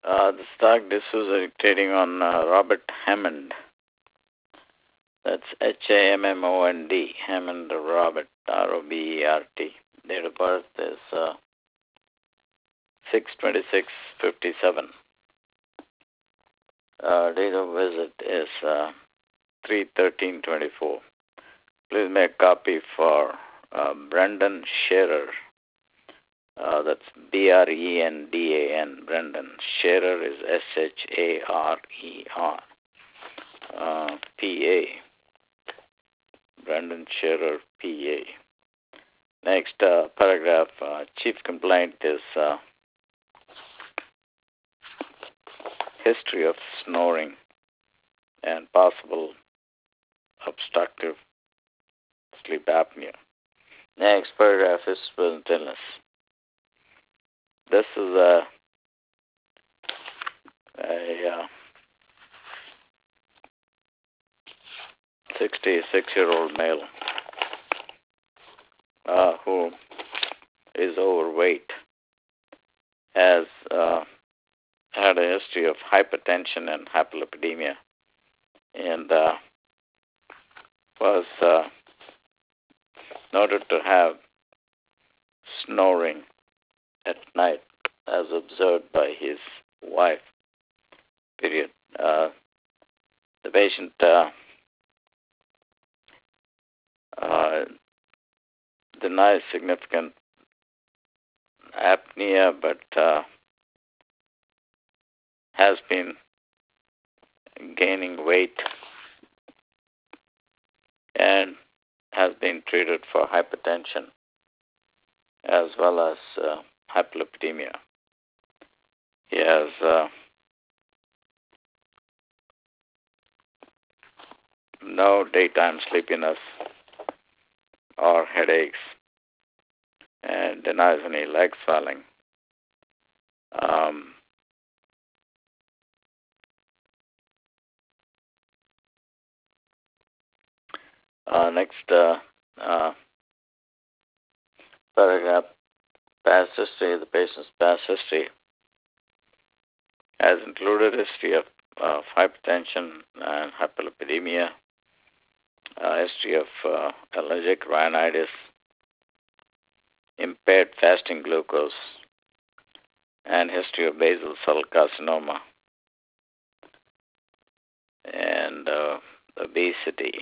The stock D'Souza trading on Robert Hammond. That's Hammond, Hammond Robert, Robert. Date of birth is 6/26/57. Date of visit is 3/13/24. Please make a copy for Brendan Scherer. That's Brendan. Brendan. Scherer is Sharer. PA. Brendan Scherer, PA. Next paragraph. Chief complaint is history of snoring and possible obstructive sleep apnea. Next paragraph is present illness. This is a 66-year-old male who is overweight, has had a history of hypertension and hyperlipidemia, and was noted to have snoring at night as observed by his wife. Period. The patient denies significant apnea, but has been gaining weight and has been treated for hypertension as well as hyperlipidemia. He has no daytime sleepiness or headaches and denies any leg swelling. Next paragraph, past history. The patient's past history has included history of hypertension and hyperlipidemia, history of allergic rhinitis, impaired fasting glucose, and history of basal cell carcinoma and obesity.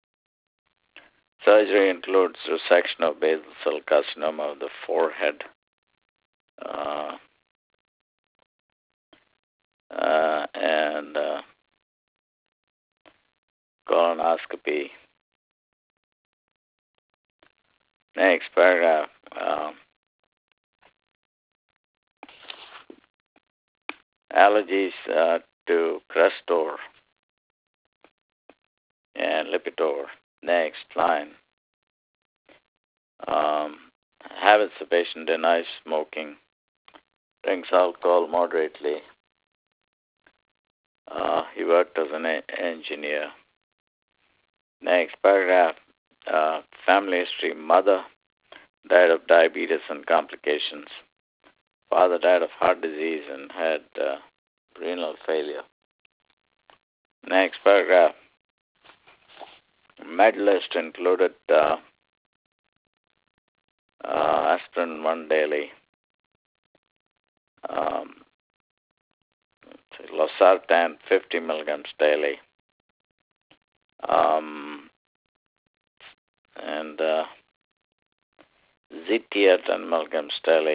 Surgery includes resection of basal cell carcinoma of the forehead, and colonoscopy. Next paragraph. Allergies to Crestor and Lipitor. Next line. Habits: the patient denies smoking, drinks alcohol moderately. He worked as an engineer. Next paragraph. Family history: mother died of diabetes and complications. Father died of heart disease and had renal failure. Next paragraph. Med list included aspirin 1 daily, losartan 50 milligrams daily, and Zetia 10 milligrams daily,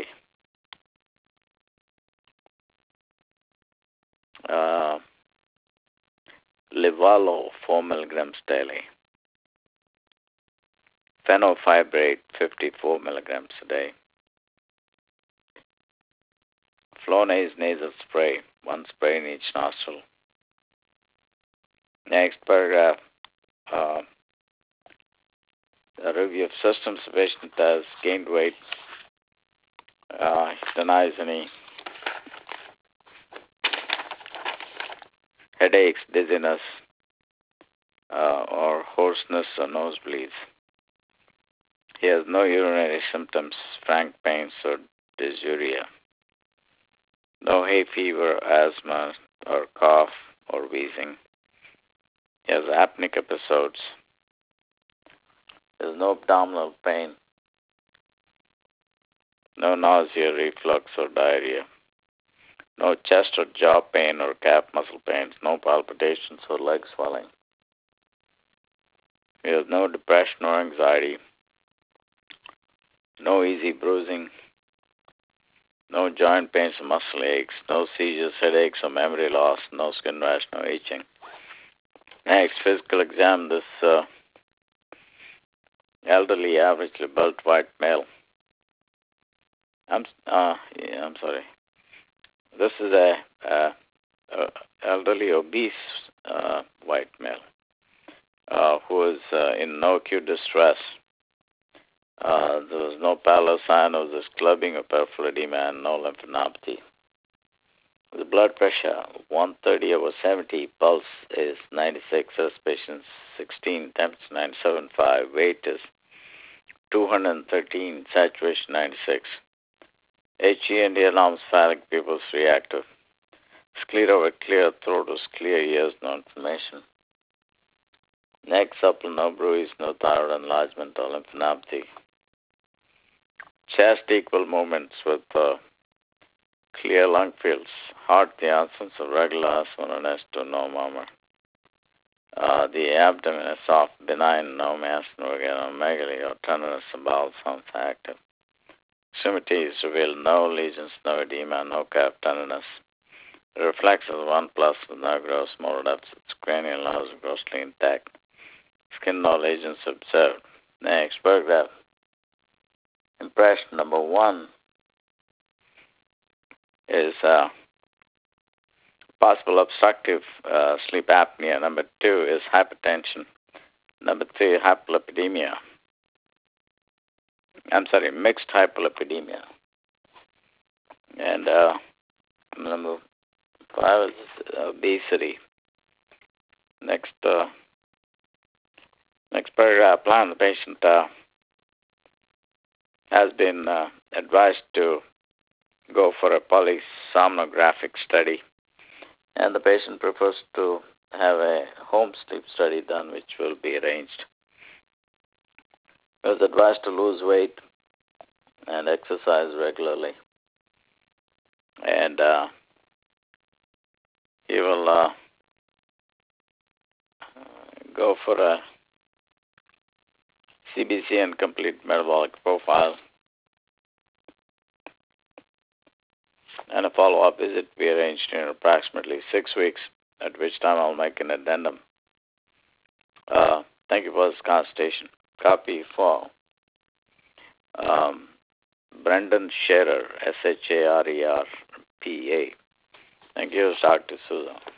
Livalo 4 milligrams daily, fenofibrate 54 milligrams a day, Flonase nasal spray, 1 spray in each nostril. Next paragraph. A review of systems. The patient has gained weight. He denies any headaches, dizziness, or hoarseness or nosebleeds. He has no urinary symptoms, frank pains, or dysuria. No hay fever, asthma, or cough or wheezing. He has apneic episodes. There's no abdominal pain, no nausea, reflux, or diarrhea. No chest or jaw pain or calf muscle pains. No palpitations or leg swelling. He has no depression or anxiety. No easy bruising. No joint pains or muscle aches. No seizures, headaches, or memory loss. No skin rash, no itching. Next, physical exam. This elderly, averagely built white male. I'm sorry. This is a elderly, obese white male who is in no acute distress. There was no pallor sign of this clubbing or peripheral edema and no lymphadenopathy. The blood pressure 130/70, pulse is 96, respiration 16, temperature 97.5, weight is 213, saturation 96. HE&E alarms, phallic pupils reactive. Sclera with clear throat was clear, ears, no inflammation. Neck supple, no bruise, no thyroid enlargement or lymphadenopathy. Chest equal movements with clear lung fields. Heart, the absence of regular S1 and S2, no murmur. The abdomen is soft, benign, no mass, no megaly or tenderness, and bowel sounds active. Extremities reveal no lesions, no edema, no calf tenderness. The reflex is 1+ with no gross motor deficits. Cranial nerves are grossly intact. Skin no lesions observed. Next paragraph. Impression number 1 is possible obstructive sleep apnea. Number 2 is hypertension. Number 3, hyperlipidemia. Mixed hyperlipidemia. And number 5 is obesity. Next paragraph. Plan the patient has been advised to go for a polysomnographic study, and the patient prefers to have a home sleep study done, which will be arranged. He was advised to lose weight and exercise regularly, and he will go for a CBC and complete metabolic profile, and a follow-up visit be arranged in approximately 6 weeks, at which time I'll make an addendum. Thank you for this consultation. Copy for Brendan Scherer, Scherer, PA. Thank you, Dr. Souza.